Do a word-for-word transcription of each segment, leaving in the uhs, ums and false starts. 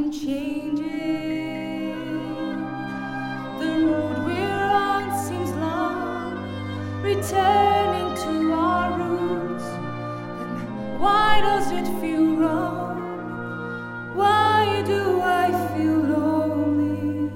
I'm changing. The road we're on seems long, returning to our roots. And why does it feel wrong? Why do I feel lonely?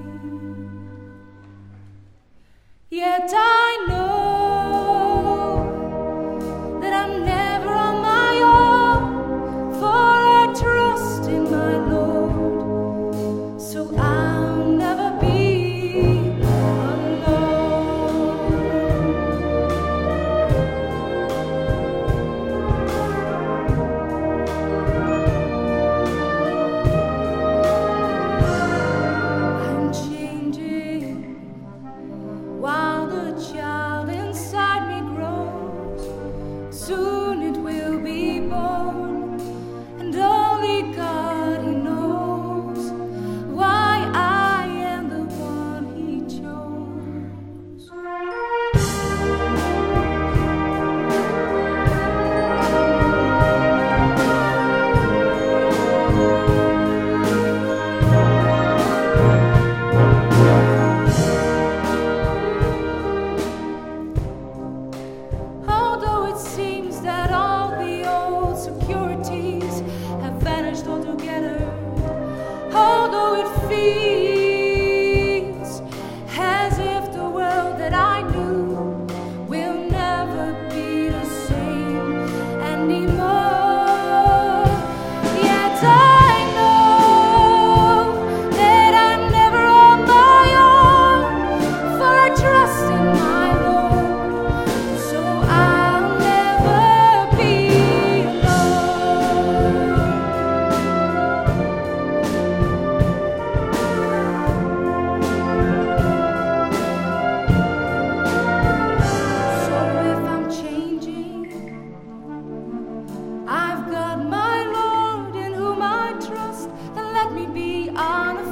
Yet I know that I'm never on my own, for I trust in my Lord, so I'll never be alone. I'm changing while the child inside me grows. Soon it will be born, and only God He knows why I am the one He chose. Although it seems that all the old securities have vanished altogether, although it feels as if the world that I knew will never be the same anymore, yet I know that I'm never on my own, for I trust in my Lord, so I'll never be alone. So if I'm changing, I've got my Lord in whom I trust, then let me be unafraid.